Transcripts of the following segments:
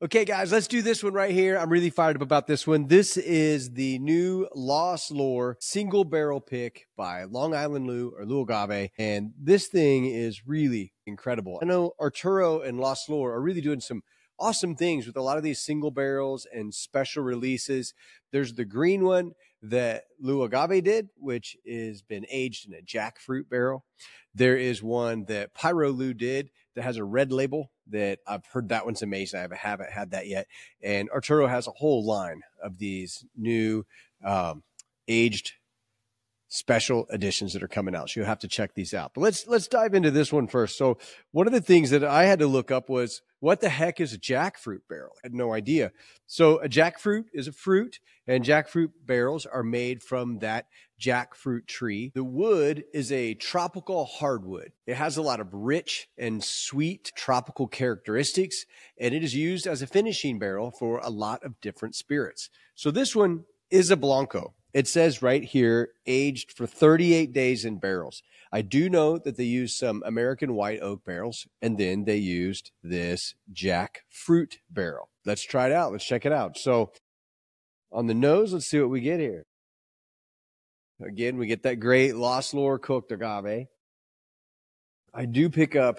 Okay, guys, let's do this one right here. I'm really fired up about this one. This is the new Lost Lore single barrel pick by Long Island Lou or Lou Agave. And this thing is really incredible. I know Arturo and Lost Lore are really doing some awesome things with a lot of these single barrels and special releases. There's the green one that Lou Agave did, which has been aged in a jackfruit barrel. There is one that Pyro Lou did that has a red label that I've heard that one's amazing. I haven't had that yet. And Arturo has a whole line of these new aged special editions that are coming out. So you'll have to check these out. But let's dive into this one first. So one of the things that I had to look up was, what the heck is a jackfruit barrel? I had no idea. So a jackfruit is a fruit, and jackfruit barrels are made from that jackfruit tree. The wood is a tropical hardwood. It has a lot of rich and sweet tropical characteristics, and it is used as a finishing barrel for a lot of different spirits. So this one is a Blanco. It says right here, aged for 38 days in barrels. I do know that they used some American white oak barrels, and then they used this jackfruit barrel. Let's try it out. Let's check it out. So on the nose, let's see what we get here. Again, we get that great Lost Lore cooked agave. I do pick up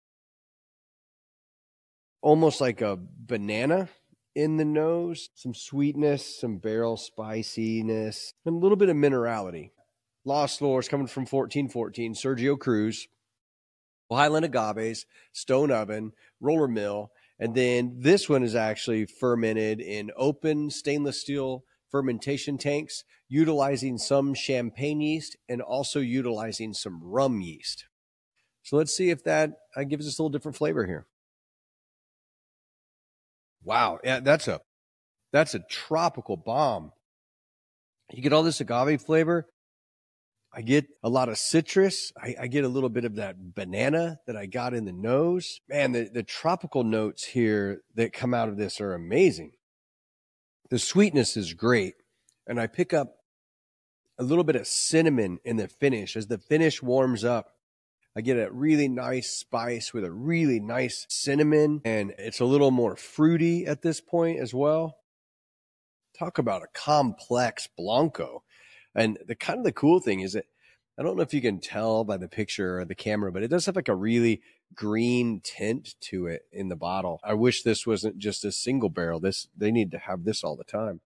almost like a banana in the nose, some sweetness, some barrel spiciness, and a little bit of minerality. Lost Lore is coming from 1414, Sergio Cruz, Highland Agaves, Stone Oven, Roller Mill, and then this one is actually fermented in open stainless steel fermentation tanks, utilizing some champagne yeast and also utilizing some rum yeast. So let's see if that gives us a little different flavor here. Wow, yeah, that's a tropical bomb. You get all this agave flavor. I get a lot of citrus. I get a little bit of that banana that I got in the nose. Man, the tropical notes here that come out of this are amazing. The sweetness is great. And I pick up a little bit of cinnamon in the finish. As the finish warms up, I get a really nice spice with a really nice cinnamon, and it's a little more fruity at this point as well. Talk about a complex Blanco. And the cool thing is that, I don't know if you can tell by the picture or the camera, but it does have like a really green tint to it in the bottle. I wish this wasn't just a single barrel. They need to have this all the time.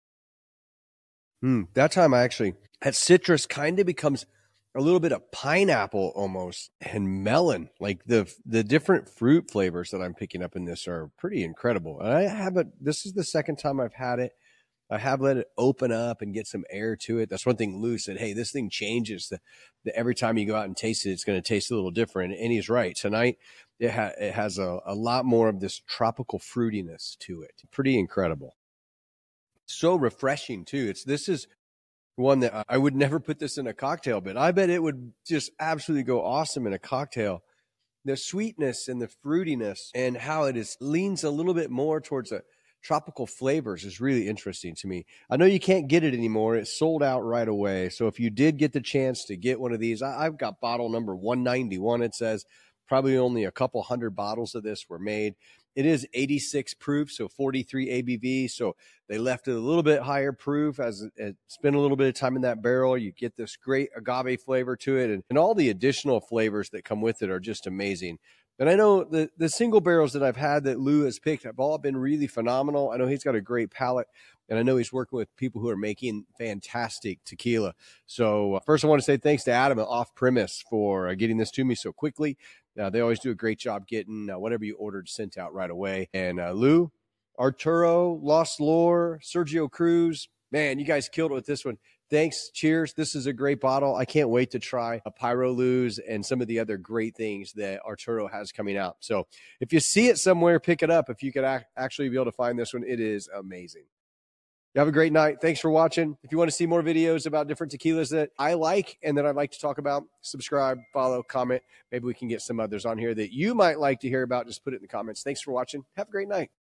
That time that citrus kind of becomes a little bit of pineapple almost, and melon. Like the different fruit flavors that I'm picking up in this are pretty incredible. And this is the second time I've had it. I have let it open up and get some air to it. That's one thing Lou said, hey, this thing changes. Every time you go out and taste it, it's going to taste a little different. And he's right. Tonight, it has a lot more of this tropical fruitiness to it. Pretty incredible. So refreshing, too. This is one that I would never put this in a cocktail, but I bet it would just absolutely go awesome in a cocktail. The sweetness and the fruitiness and how it leans a little bit more towards a tropical flavors is really interesting to me. I know you can't get it anymore. It's sold out right away. So if you did get the chance to get one of these, I've got bottle number 191. It says probably only a couple hundred bottles of this were made. It is 86 proof, so 43 ABV. So they left it a little bit higher proof as it spent a little bit of time in that barrel. You get this great agave flavor to it, and all the additional flavors that come with it are just amazing. And I know the single barrels that I've had that Lou has picked have all been really phenomenal. I know he's got a great palate, and I know he's working with people who are making fantastic tequila. So first I want to say thanks to Adam at Off Premise for getting this to me so quickly. They always do a great job getting whatever you ordered sent out right away. And Lou, Arturo, Lost Lore, Sergio Cruz, man, you guys killed it with this one. Thanks. Cheers. This is a great bottle. I can't wait to try a Pyro Lou's and some of the other great things that Arturo has coming out. So if you see it somewhere, pick it up. If you could actually be able to find this one, it is amazing. You have a great night. Thanks for watching. If you want to see more videos about different tequilas that I like and that I'd like to talk about, subscribe, follow, comment. Maybe we can get some others on here that you might like to hear about. Just put it in the comments. Thanks for watching. Have a great night.